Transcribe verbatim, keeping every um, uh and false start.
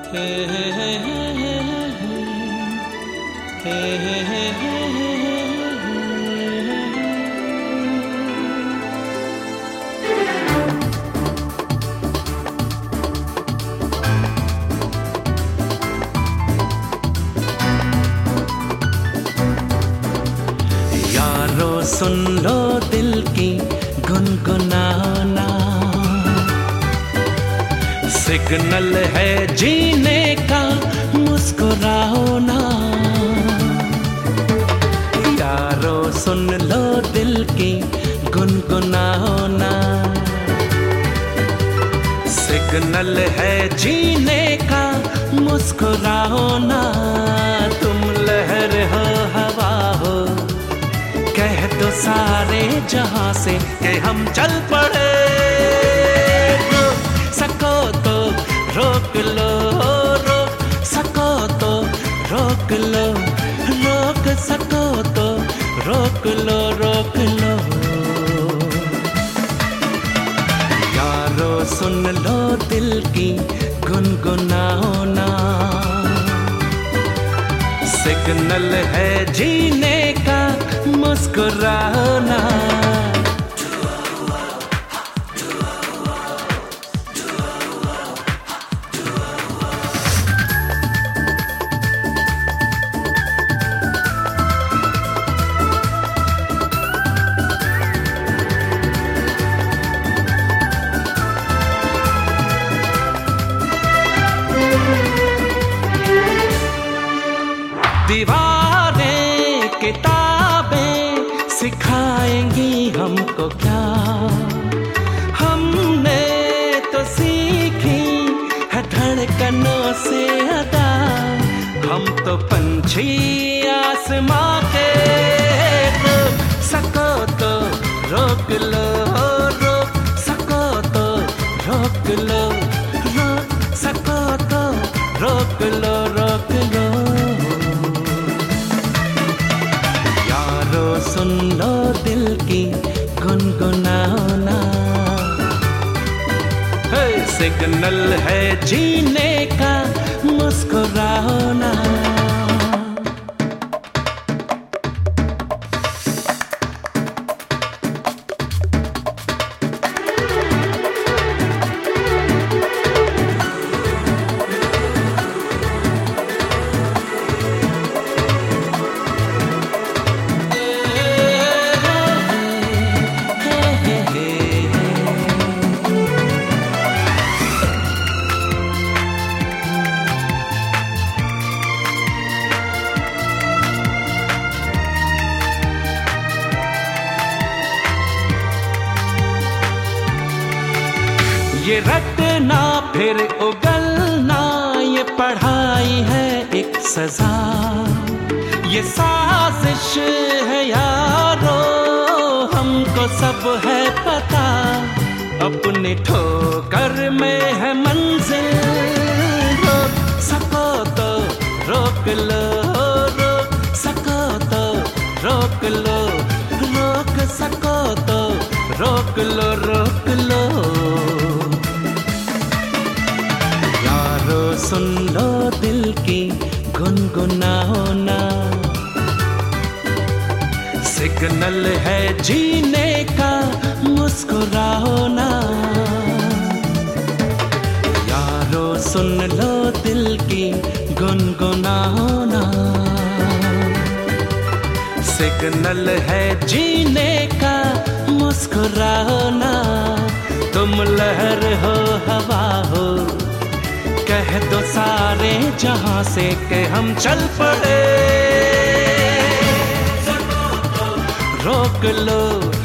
यारो सुन लो दिल की गुनगुनाना, सिग्नल है जीने का मुस्कुराओ ना। यारो सुन लो दिल की गुनगुनाओ ना, सिग्नल है जीने का मुस्कुराओ ना। तुम लहर हो हवा हो, कह दो सारे जहां से कि हम चल पड़े। रोक सको तो रोक लो, रोक सको तो रोक लो, रोक सको तो रोक लो, रोक लो। यारो सुन लो दिल की गुनगुनाओ ना, सिग्नल है जीने का मुस्कुराओ ना। दीवारें किताबें सिखाएंगी हमको क्या, हमने तो सीखी है धड़कनों से अदा। हम तो पंछी आसमां के, रोक सको तो रोक लो, रोक सको तो रोक लो, रोक सको तो रोक लो, रोक लो। सुन लो दिल की गुनगुनाओ ना, सिग्नल है जीने का मुस्कुराओ ना। ये रटना फिर उगलना, ये पढ़ाई है एक सजा। ये साजिश है यारो, हमको सब है पता। अपनी ठोकर में है मंजिल, रोक सको तो रोक लो, रोक सको तो रोक लो, रोक सको तो रोक लो, रोक लो। सुन लो दिल की गुनगुनाओ ना, सिग्नल है जीने का मुस्कुराओ ना। यारो सुन लो दिल की गुनगुनाओ ना, सिग्नल है जीने का मुस्कुराओ ना। तुम लहर हो हवा हो, कह दो सारे जहां से कि हम चल पड़े। रोक लो